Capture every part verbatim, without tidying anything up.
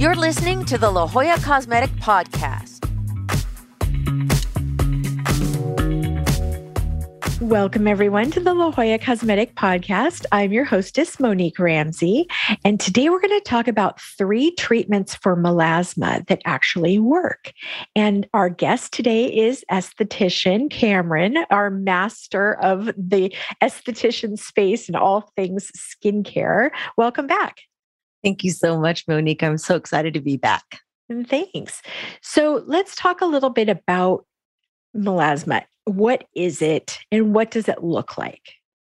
You're listening to the La Jolla Cosmetic Podcast. Welcome, everyone, to the La Jolla Cosmetic Podcast. I'm your hostess, Monique Ramsey, and today we're going to talk about three treatments for melasma that actually work. And our guest today is esthetician Cameron, our master of the esthetician space and all things skincare. Welcome back. Thank you so much, Monique. I'm so excited to be back. And thanks. So let's talk a little bit about melasma. What is it and what does it look like?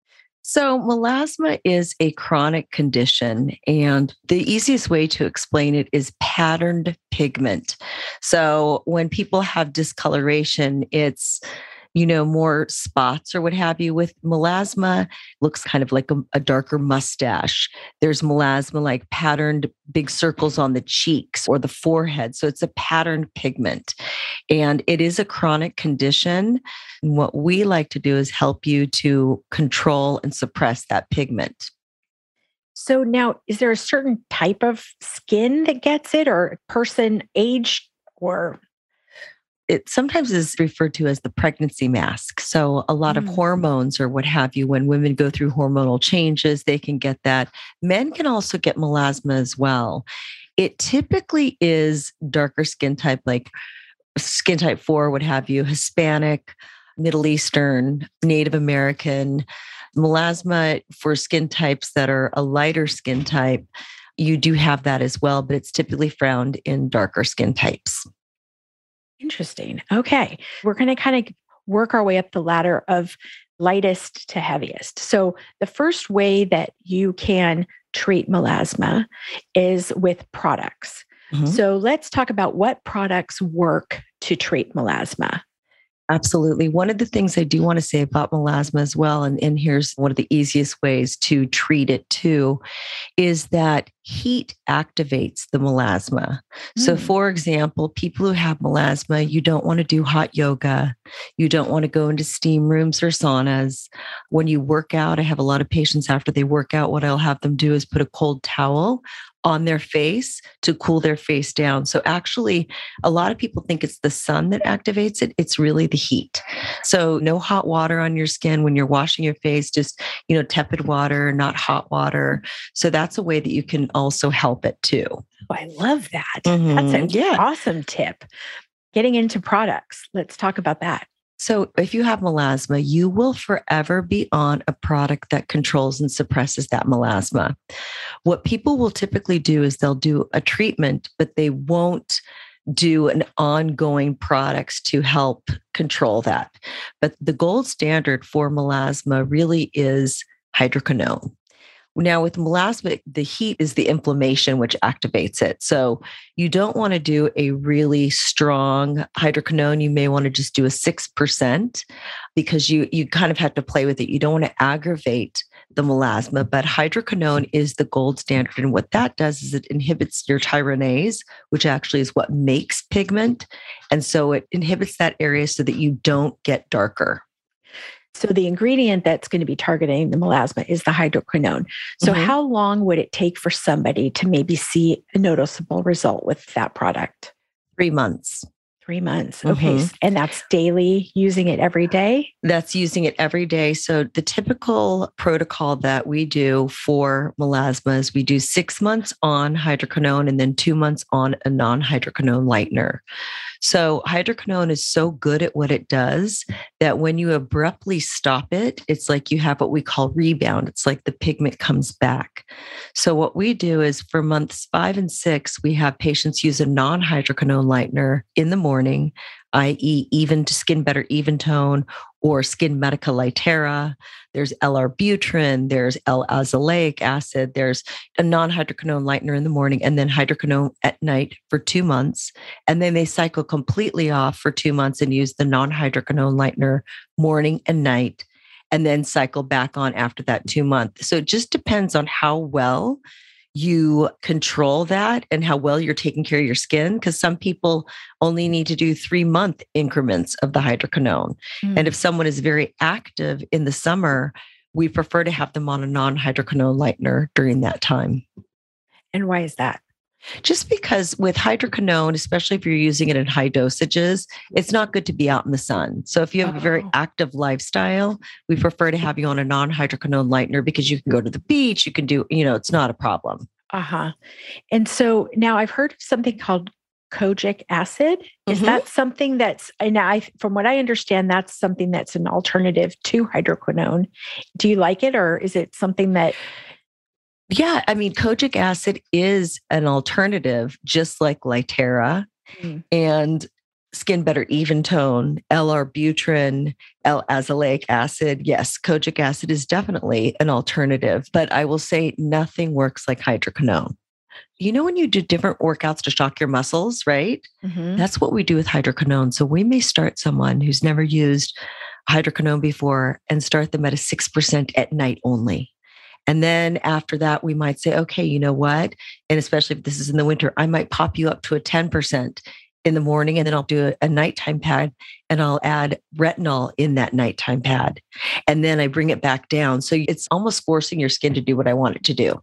So melasma is a chronic condition, and the easiest way to explain it is patterned pigment. So when people have discoloration, it's you know, more spots or what have you. With melasma, looks kind of like a, a darker mustache. There's melasma like patterned big circles on the cheeks or the forehead. So it's a patterned pigment. And it is a chronic condition. And what we like to do is help you to control and suppress that pigment. So now, is there a certain type of skin that gets it, or person, age, or... It sometimes is referred to as the pregnancy mask. So a lot mm. of hormones or what have you, when women go through hormonal changes, they can get that. Men can also get melasma as well. It typically is darker skin type, like skin type four, what have you, Hispanic, Middle Eastern, Native American. Melasma for skin types that are a lighter skin type, you do have that as well, but it's typically found in darker skin types. Interesting. Okay. We're going to kind of work our way up the ladder of lightest to heaviest. So the first way that you can treat melasma is with products. Mm-hmm. So let's talk about what products work to treat melasma. Absolutely. One of the things I do want to say about melasma as well, and, and here's one of the easiest ways to treat it too, is that heat activates the melasma. Mm. So for example, people who have melasma, you don't want to do hot yoga. You don't want to go into steam rooms or saunas. When you work out, I have a lot of patients after they work out, what I'll have them do is put a cold towel on their face to cool their face down. So actually, a lot of people think it's the sun that activates it. It's really the heat. So no hot water on your skin when you're washing your face, just, you know, tepid water, not hot water. So that's a way that you can also help it too. Oh, I love that. Mm-hmm. That's an yeah. awesome tip. Getting into products. Let's talk about that. So if you have melasma, you will forever be on a product that controls and suppresses that melasma. What people will typically do is they'll do a treatment, but they won't do an ongoing products to help control that. But the gold standard for melasma really is hydroquinone. Now with melasma, the heat is the inflammation which activates it. So you don't want to do a really strong hydroquinone. You may want to just do a six percent because you, you kind of have to play with it. You don't want to aggravate the melasma, but hydroquinone is the gold standard. And what that does is it inhibits your tyronase, which actually is what makes pigment. And so it inhibits that area so that you don't get darker. So the ingredient that's going to be targeting the melasma is the hydroquinone. So mm-hmm. how long would it take for somebody to maybe see a noticeable result with that product? Three months. Three months. Okay. Mm-hmm. And that's daily, using it every day? That's using it every day. So the typical protocol that we do for melasma is we do six months on hydroquinone and then two months on a non-hydroquinone lightener. So hydroquinone is so good at what it does that when you abruptly stop it, it's like you have what we call rebound. It's like the pigment comes back. So what we do is for months five and six, we have patients use a non-hydroquinone lightener in the morning, that is even to Skin Better Even Tone or Skin Medica Litera. There's L-Arbutin, there's L-azelaic acid, there's a non-hydroquinone lightener in the morning and then hydroquinone at night for two months. And then they cycle completely off for two months and use the non-hydroquinone lightener morning and night, and then cycle back on after that two months. So it just depends on how well you control that and how well you're taking care of your skin, because some people only need to do three month increments of the hydroquinone. Mm. And if someone is very active in the summer, we prefer to have them on a non-hydroquinone lightener during that time. And why is that? Just because with hydroquinone, especially if you're using it in high dosages, it's not good to be out in the sun. So if you have a very Oh. active lifestyle, we prefer to have you on a non-hydroquinone lightener because you can go to the beach, you can do, you know, it's not a problem. Uh-huh. And so now I've heard of something called kojic acid. Is Mhm. that something that's, and I, from what I understand, that's something that's an alternative to hydroquinone. Do you like it, or is it something that, Yeah, I mean, kojic acid is an alternative, just like Lytera Mm. and Skin Better Even Tone, L-Arbutin, L-azelaic acid. Yes, kojic acid is definitely an alternative, but I will say nothing works like hydroquinone. You know, when you do different workouts to shock your muscles, right? Mhm. That's what we do with hydroquinone. So we may start someone who's never used hydroquinone before and start them at a six percent at night only. And then after that, we might say, okay, you know what? And especially if this is in the winter, I might pop you up to a ten percent in the morning, and then I'll do a, a nighttime pad and I'll add retinol in that nighttime pad. And then I bring it back down. So it's almost forcing your skin to do what I want it to do.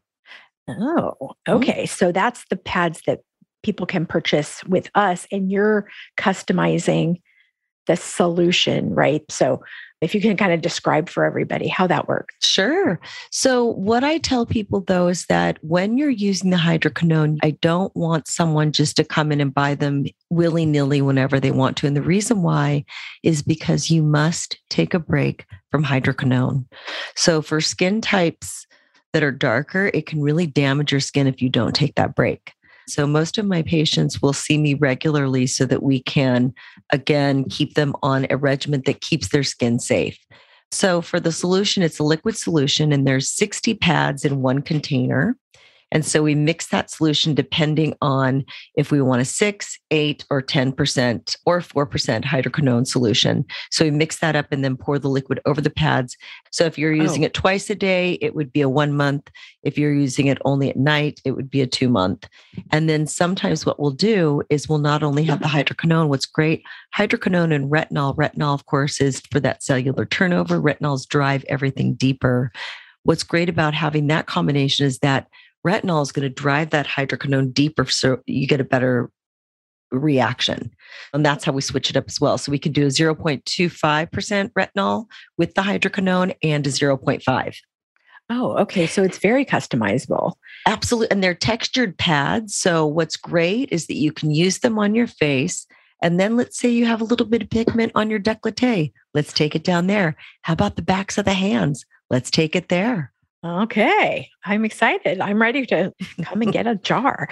Oh, okay. So that's the pads that people can purchase with us, and you're customizing the solution, right? So if you can kind of describe for everybody how that works. Sure. So what I tell people though is that when you're using the hydroquinone, I don't want someone just to come in and buy them willy-nilly whenever they want to. And the reason why is because you must take a break from hydroquinone. So for skin types that are darker, it can really damage your skin if you don't take that break. So most of my patients will see me regularly so that we can, again, keep them on a regimen that keeps their skin safe. So for the solution, it's a liquid solution, and there's sixty pads in one container. And so we mix that solution depending on if we want a six, eight, or ten percent or four percent hydroquinone solution. So we mix that up and then pour the liquid over the pads. So if you're using Oh. it twice a day, it would be a one month. If you're using it only at night, it would be a two month. And then sometimes what we'll do is we'll not only have the hydroquinone, what's great, hydroquinone and retinol. Retinol, of course, is for that cellular turnover. Retinols drive everything deeper. What's great about having that combination is that retinol is going to drive that hydroquinone deeper so you get a better reaction. And that's how we switch it up as well. So we can do a zero point two five percent retinol with the hydroquinone and a zero point five. Oh, okay. So it's very customizable. Absolutely. And they're textured pads. So what's great is that you can use them on your face. And then let's say you have a little bit of pigment on your décolleté. Let's take it down there. How about the backs of the hands? Let's take it there. Okay. I'm excited. I'm ready to come and get a jar.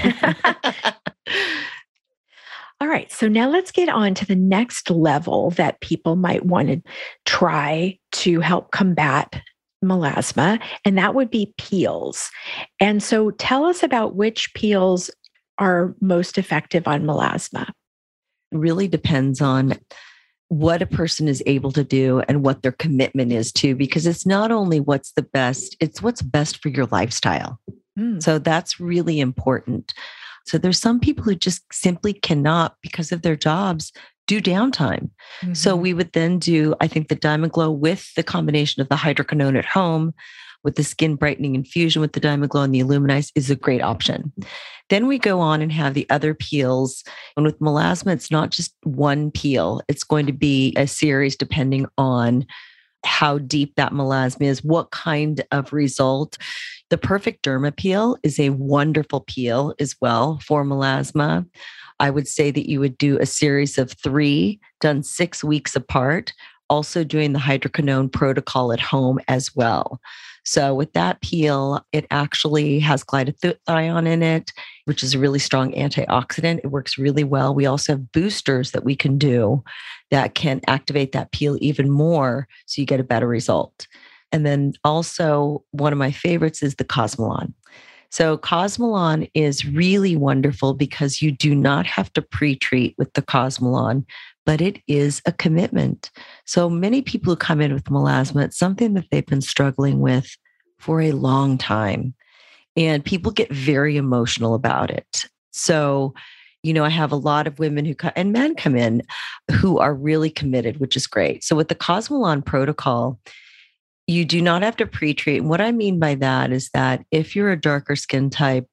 All right. So now let's get on to the next level that people might want to try to help combat melasma, and that would be peels. And so tell us about which peels are most effective on melasma. Really depends on what a person is able to do and what their commitment is to, because it's not only what's the best, it's what's best for your lifestyle. Mm. So that's really important. So there's some people who just simply cannot, because of their jobs, do downtime. Mm-hmm. So we would then do, I think, the Diamond Glow with the combination of the hydroquinone at home, with the skin brightening infusion with the Diamond Glow and the Illuminize is a great option. Then we go on and have the other peels. And with melasma, it's not just one peel. It's going to be a series depending on how deep that melasma is, what kind of result. The Perfect Derma peel is a wonderful peel as well for melasma. I would say that you would do a series of three done six weeks apart, also doing the hydroquinone protocol at home as well. So with that peel, it actually has glutathione in it, which is a really strong antioxidant. It works really well. We also have boosters that we can do that can activate that peel even more so you get a better result. And then also one of my favorites is the Cosmelan. So Cosmelan is really wonderful because you do not have to pre-treat with the Cosmelan, but it is a commitment. So many people who come in with melasma, it's something that they've been struggling with for a long time. And people get very emotional about it. So, you know, I have a lot of women who come, and men come in who are really committed, which is great. So with the Cosmelan protocol, you do not have to pre-treat. And what I mean by that is that if you're a darker skin type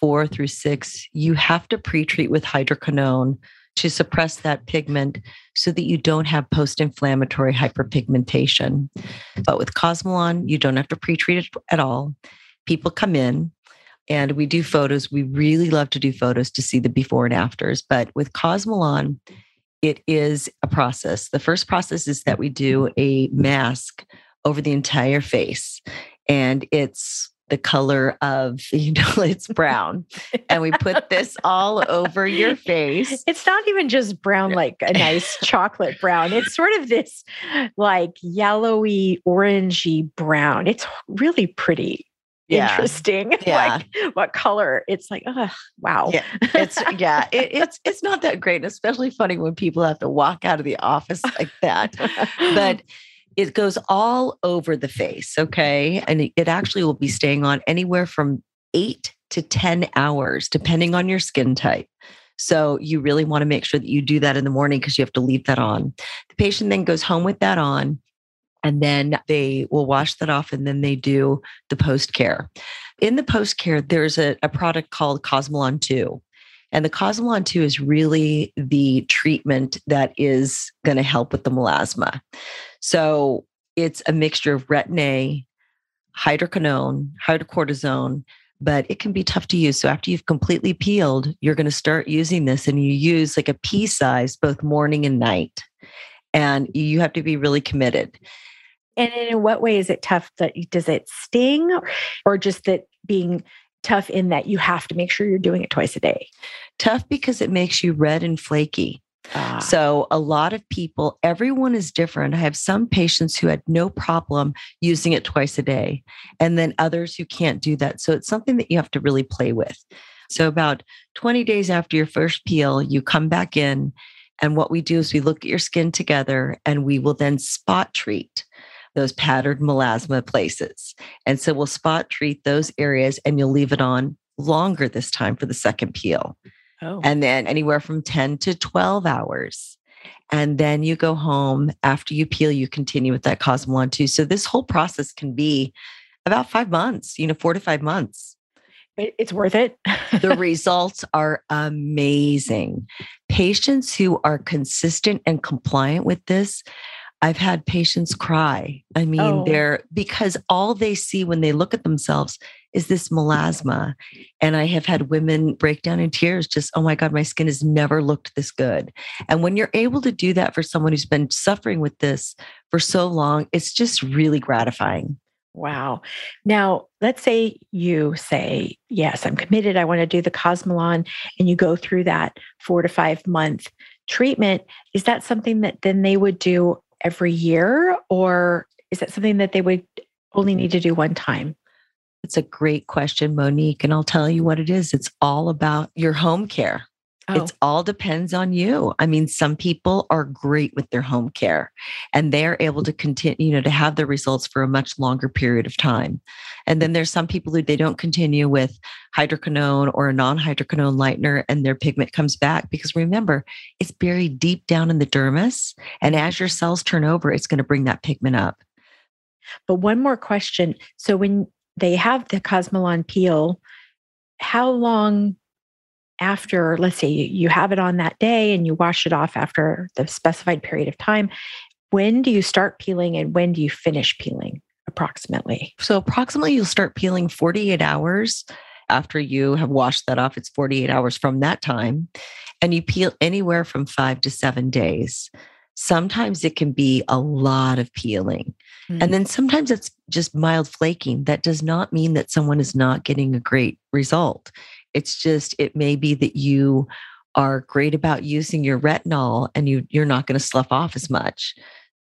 four through six, you have to pre-treat with hydroquinone to suppress that pigment so that you don't have post-inflammatory hyperpigmentation. But with Cosmelan, you don't have to pre-treat it at all. People come in and we do photos. We really love to do photos to see the before and afters. But with Cosmelan, it is a process. The first process is that we do a mask over the entire face, and it's the color of, you know, it's brown. And we put this all over your face. It's not even just brown, like a nice chocolate brown. It's sort of this like yellowy, orangey brown. It's really pretty yeah. interesting. Yeah. Like what color? It's like, oh, wow. Yeah. It's, yeah, it, it's, it's not that great. Especially funny when people have to walk out of the office like that. But it goes all over the face, okay? And it actually will be staying on anywhere from eight to ten hours, depending on your skin type. So you really want to make sure that you do that in the morning because you have to leave that on. The patient then goes home with that on, and then they will wash that off, and then they do the post-care. In the post-care, there's a, a product called Cosmelan two. And the Cosmelan two is really the treatment that is going to help with the melasma. So it's a mixture of Retin-A, hydroquinone, hydrocortisone, but it can be tough to use. So after you've completely peeled, you're going to start using this, and you use like a pea size both morning and night. And you have to be really committed. And in what way is it tough? That does it sting, or just that being tough in that you have to make sure you're doing it twice a day? Tough because it makes you red and flaky. Ah. So a lot of people, everyone is different. I have some patients who had no problem using it twice a day, and then others who can't do that. So it's something that you have to really play with. So about twenty days after your first peel, you come back in, and what we do is we look at your skin together, and we will then spot treat those patterned melasma places. And so we'll spot treat those areas, and you'll leave it on longer this time for the second peel. Oh. And then anywhere from ten to twelve hours. And then you go home after you peel, you continue with that Cosmelan two. So this whole process can be about five months, you know, four to five months. It's worth it. The results are amazing. Patients who are consistent and compliant with this, I've had patients cry. I mean, oh. they're because all they see when they look at themselves is this melasma. And I have had women break down in tears, just, oh my God, my skin has never looked this good. And when you're able to do that for someone who's been suffering with this for so long, it's just really gratifying. Wow. Now, let's say you say, yes, I'm committed. I want to do the Cosmelan, and you go through that four to five month treatment. Is that something that then they would do every year, or is that something that they would only need to do one time? It's a great question, Monique. And I'll tell you what it is. It's all about your home care. Oh. It all depends on you. I mean, some people are great with their home care, and they're able to continue, you know, to have the results for a much longer period of time. And then there's some people who they don't continue with hydroquinone or a non-hydroquinone lightener, and their pigment comes back because remember, it's buried deep down in the dermis. And as your cells turn over, it's going to bring that pigment up. But one more question. So when they have the Cosmelan peel, how long after, let's say you, you have it on that day and you wash it off after the specified period of time, when do you start peeling and when do you finish peeling approximately? So approximately you'll start peeling forty-eight hours after you have washed that off. It's forty-eight hours from that time. And you peel anywhere from five to seven days. Sometimes it can be a lot of peeling. Mm. And then sometimes it's just mild flaking. That does not mean that someone is not getting a great result. It's just, it may be that you are great about using your retinol and you, you're not going to slough off as much.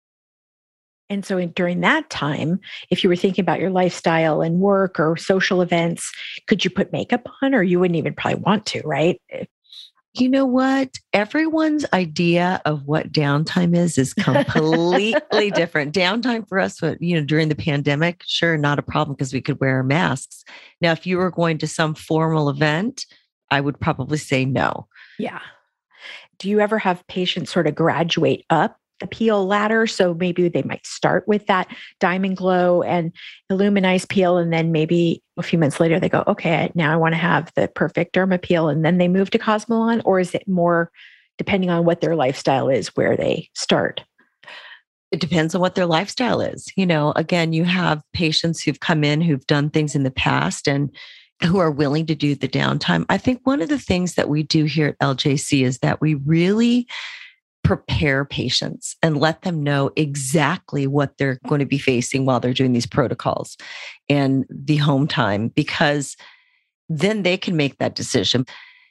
And so in, during that time, if you were thinking about your lifestyle and work or social events, could you put makeup on, or you wouldn't even probably want to, right? You know what? Everyone's idea of what downtime is is completely different. Downtime for us, you know, during the pandemic, sure, not a problem because we could wear masks. Now, if you were going to some formal event, I would probably say no. Yeah. Do you ever have patients sort of graduate up the peel ladder. So maybe they might start with that Diamond Glow and Illuminize peel. And then maybe a few months later, they go, okay, now I want to have the Perfect Derma peel. And then they move to Cosmelan? Or is it more depending on what their lifestyle is, where they start? It depends on what their lifestyle is. You know, again, you have patients who've come in who've done things in the past and who are willing to do the downtime. I think one of the things that we do here at L J C is that we really prepare patients and let them know exactly what they're going to be facing while they're doing these protocols and the home time, because then they can make that decision.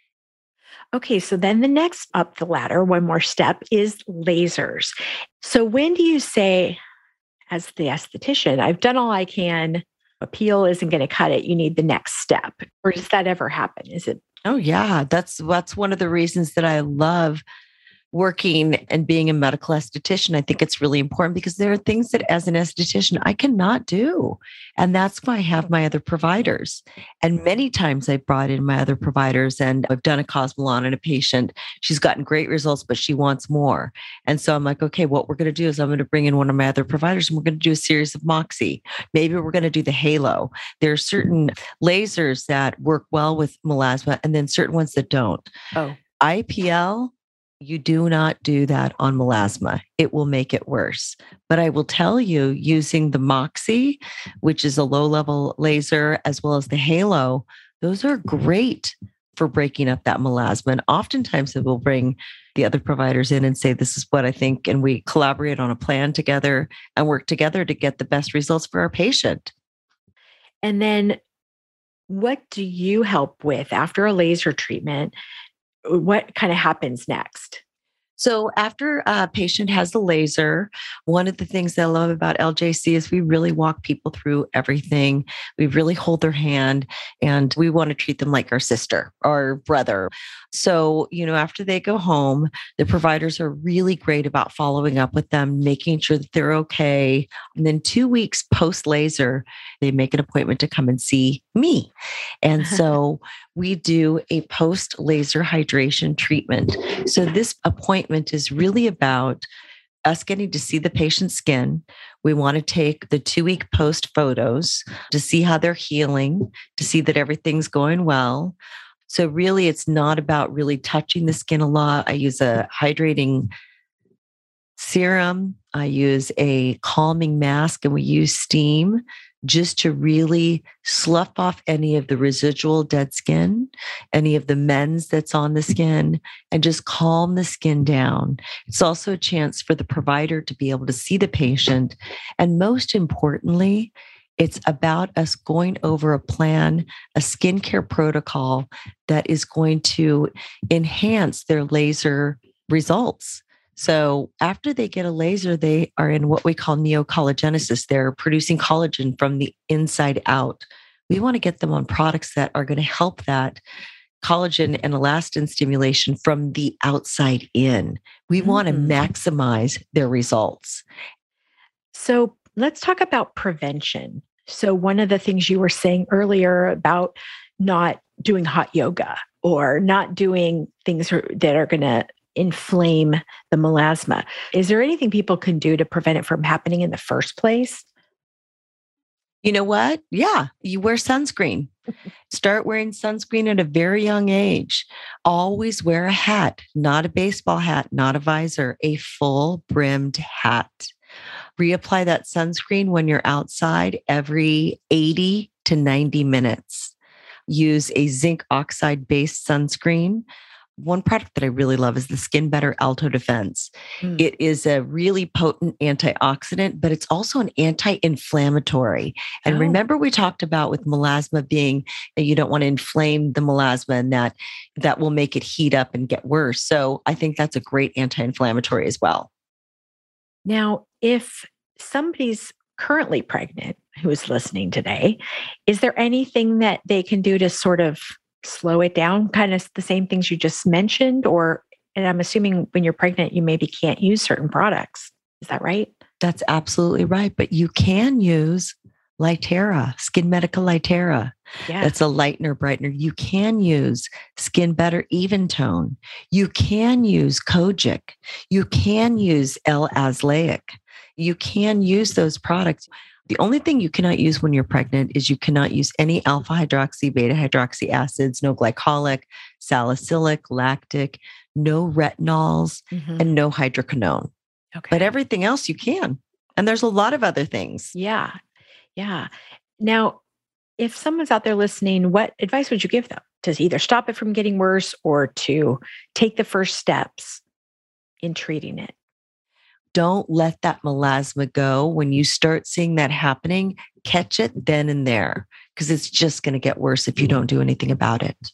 Okay, so then the next up the ladder, one more step, is lasers. So when do you say, as the esthetician, I've done all I can, a peel isn't going to cut it, you need the next step? Or does that ever happen? Is it? Oh yeah, that's that's one of the reasons that I love working and being a medical esthetician. I think it's really important because there are things that as an esthetician, I cannot do. And that's why I have my other providers. And many times I've brought in my other providers and I've done a Cosmelan on a patient. She's gotten great results, but she wants more. And so I'm like, okay, what we're going to do is I'm going to bring in one of my other providers and we're going to do a series of Moxie. Maybe we're going to do the Halo. There are certain lasers that work well with melasma and then certain ones that don't. Oh, I P L, you do not do that on melasma. It will make it worse. But I will tell you, using the Moxie, which is a low-level laser, as well as the Halo, those are great for breaking up that melasma. And oftentimes it will bring the other providers in and say, this is what I think. And we collaborate on a plan together and work together to get the best results for our patient. And then what do you help with after a laser treatment? What kind of happens next? So after a patient has the laser, one of the things that I love about L J C is we really walk people through everything. We really hold their hand and we want to treat them like our sister or brother. So, you know, after they go home, the providers are really great about following up with them, making sure that they're okay. And then two weeks post laser, they make an appointment to come and see me. And so we do a post laser hydration treatment. So this appointment is really about us getting to see the patient's skin. We want to take the two week post photos to see how they're healing, to see that everything's going well. So really, it's not about really touching the skin a lot. I use a hydrating serum. I use a calming mask and we use steam just to really slough off any of the residual dead skin, any of the mens that's on the skin, and just calm the skin down. It's also a chance for the provider to be able to see the patient. And most importantly, it's about us going over a plan, a skincare protocol that is going to enhance their laser results. So after they get a laser, they are in what we call neocollagenesis. They're producing collagen from the inside out. We want to get them on products that are going to help that collagen and elastin stimulation from the outside in. We mm-hmm. want to maximize their results. So let's talk about prevention. So one of the things you were saying earlier about not doing hot yoga or not doing things that are going to inflame the melasma. Is there anything people can do to prevent it from happening in the first place? You know what? Yeah, you wear sunscreen. Start wearing sunscreen at a very young age. Always wear a hat, not a baseball hat, not a visor, a full brimmed hat. Reapply that sunscreen when you're outside every eighty to ninety minutes. Use a zinc oxide based sunscreen. One product that I really love is the Skin Better Alto Defense. Mm. It is a really potent antioxidant, but it's also an anti-inflammatory. And oh. remember we talked about with melasma being that you don't want to inflame the melasma and that that will make it heat up and get worse. So I think that's a great anti-inflammatory as well. Now, if somebody's currently pregnant who is listening today, is there anything that they can do to sort of slow it down? Kind of the same things you just mentioned? Or, and I'm assuming when you're pregnant, you maybe can't use certain products. Is that right? That's absolutely right. But you can use Lightera, Skin Medica Lightera. Yeah. That's a lightener, brightener. You can use Skin Better Even Tone. You can use Kojic. You can use L-Azelaic. You can use those products. The only thing you cannot use when you're pregnant is you cannot use any alpha hydroxy, beta hydroxy acids, no glycolic, salicylic, lactic, no retinols, Mhm. and no hydroquinone. Okay. But everything else you can. And there's a lot of other things. Yeah. Yeah. Now, if someone's out there listening, what advice would you give them to either stop it from getting worse or to take the first steps in treating it? Don't let that melasma go. When you start seeing that happening, catch it then and there, because it's just going to get worse if you don't do anything about it.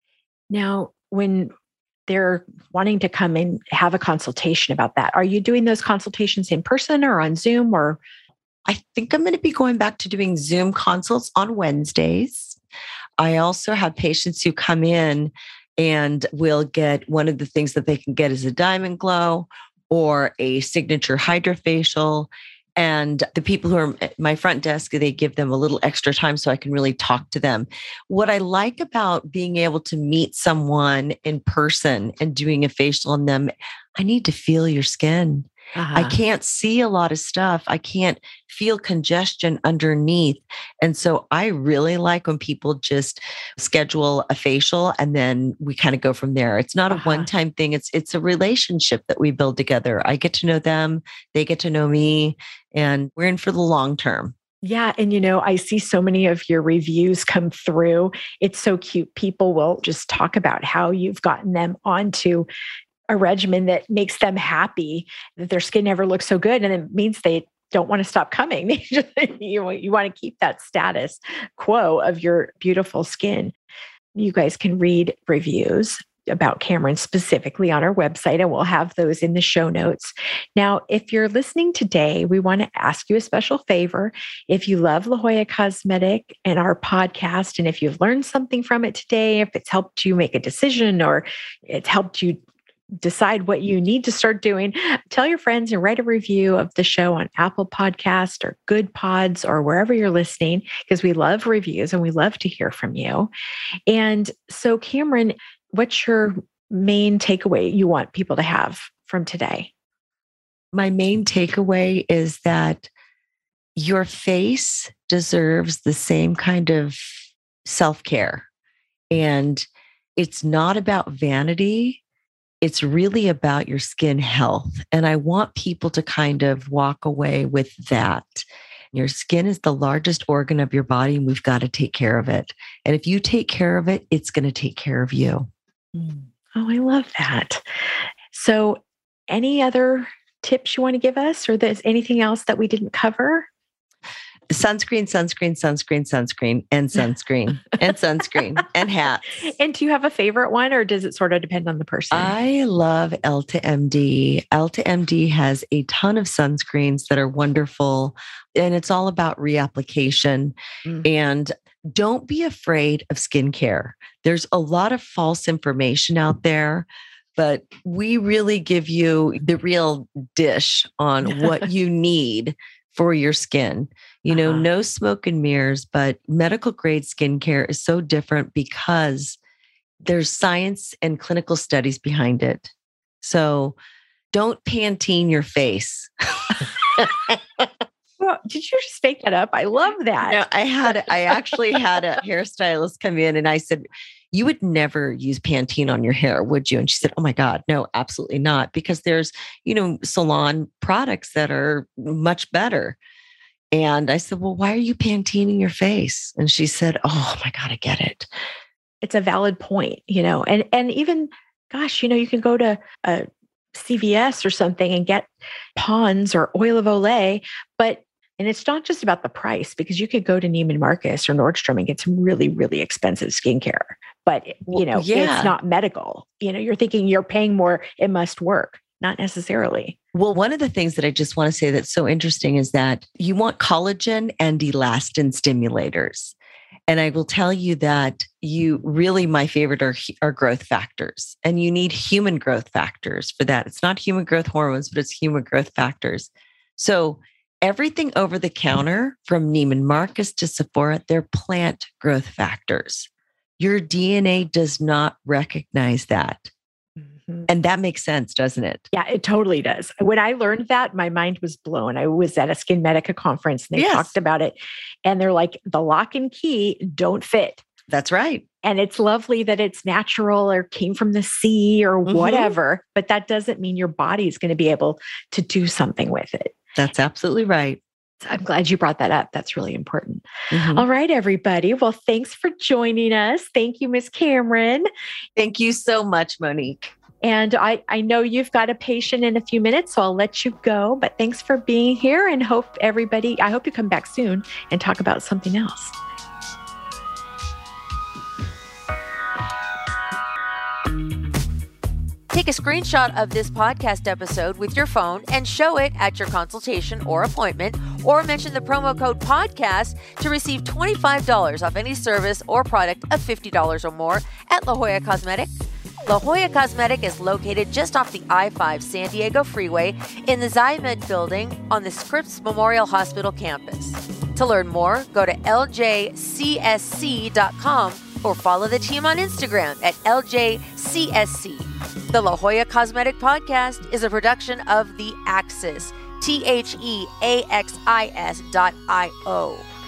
Now, when they're wanting to come and have a consultation about that, are you doing those consultations in person or on Zoom? Or I think I'm going to be going back to doing Zoom consults on Wednesdays. I also have patients who come in and will get one of the things that they can get is a Diamond Glow or a signature hydrofacial. And the people who are at my front desk, they give them a little extra time so I can really talk to them. What I like about being able to meet someone in person and doing a facial on them, I need to feel your skin. uh-huh. I can't see a lot of stuff. I can't feel congestion underneath. And so I really like when people just schedule a facial and then we kind of go from there. It's not a Uh-huh. one-time thing. It's it's a relationship that we build together. I get to know them, they get to know me, and we're in for the long term. Yeah. And, you know, I see so many of your reviews come through. It's so cute. People will just talk about how you've gotten them onto a regimen that makes them happy, that their skin never looks so good. And it means they don't want to stop coming. They just, you, you want to keep that status quo of your beautiful skin. You guys can read reviews about Cameron specifically on our website, and we'll have those in the show notes. Now, if you're listening today, we want to ask you a special favor. If you love La Jolla Cosmetic and our podcast, and if you've learned something from it today, if it's helped you make a decision or it's helped you decide what you need to start doing, tell your friends and write a review of the show on Apple Podcast or Good Pods or wherever you're listening, because we love reviews and we love to hear from you. And so, Cameron, what's your main takeaway you want people to have from today? My main takeaway is that your face deserves the same kind of self-care. And it's not about vanity. It's really about your skin health. And I want people to kind of walk away with that. Your skin is the largest organ of your body, and we've got to take care of it. And if you take care of it, it's going to take care of you. Oh, I love that. So, any other tips you want to give us, or there's anything else that we didn't cover? Sunscreen, sunscreen, sunscreen, sunscreen, and sunscreen, and sunscreen, and hats. And do you have a favorite one, or does it sort of depend on the person? I love Elta M D. Elta M D has a ton of sunscreens that are wonderful, and it's all about reapplication. Mm. And don't be afraid of skincare. There's a lot of false information out there, but we really give you the real dish on what you need for your skin. You know, uh-huh. No smoke and mirrors, but medical grade skincare is so different because there's science and clinical studies behind it. So don't Pantene your face. Well, did you just make that up? I love that. No, I had, I actually had a hairstylist come in and I said, you would never use Pantene on your hair, would you? And she said, oh my God, no, absolutely not. Because there's, you know, salon products that are much better. And I said, well, why are you Pantening your face? And she said, oh my God, I get it. It's a valid point, you know, and, and even, gosh, you know, you can go to a C V S or something and get Pond's or Oil of Olay, but and it's not just about the price, because you could go to Neiman Marcus or Nordstrom and get some really, really expensive skincare. But, you know, yeah. It's not medical. You know, you're thinking you're paying more, it must work. Not necessarily. Well, one of the things that I just want to say that's so interesting is that you want collagen and elastin stimulators. And I will tell you that you really, my favorite are, are growth factors. And you need human growth factors for that. It's not human growth hormones, but it's human growth factors. So everything over the counter from Neiman Marcus to Sephora, they're plant growth factors. Your D N A does not recognize that. Mm-hmm. And that makes sense, doesn't it? Yeah, it totally does. When I learned that, my mind was blown. I was at a Skin Medica conference and they yes. talked about it. And they're like, the lock and key don't fit. That's right. And it's lovely that it's natural or came from the sea or mm-hmm. whatever, but that doesn't mean your body is going to be able to do something with it. That's absolutely right. I'm glad you brought that up. That's really important. Mm-hmm. All right, everybody. Well, thanks for joining us. Thank you, Miz Cameron. Thank you so much, Monique. And I, I know you've got a patient in a few minutes, so I'll let you go. But thanks for being here and hope everybody, I hope you come back soon and talk about something else. Take a screenshot of this podcast episode with your phone and show it at your consultation or appointment, or mention the promo code podcast to receive twenty-five dollars off any service or product of fifty dollars or more at La Jolla Cosmetic. La Jolla Cosmetic is located just off the I five San Diego Freeway in the Zymed building on the Scripps Memorial Hospital campus. To learn more, go to L J C S C dot com or follow the team on Instagram at L J C S C. The La Jolla Cosmetic Podcast is a production of The Axis, T H E A X I S dot I O.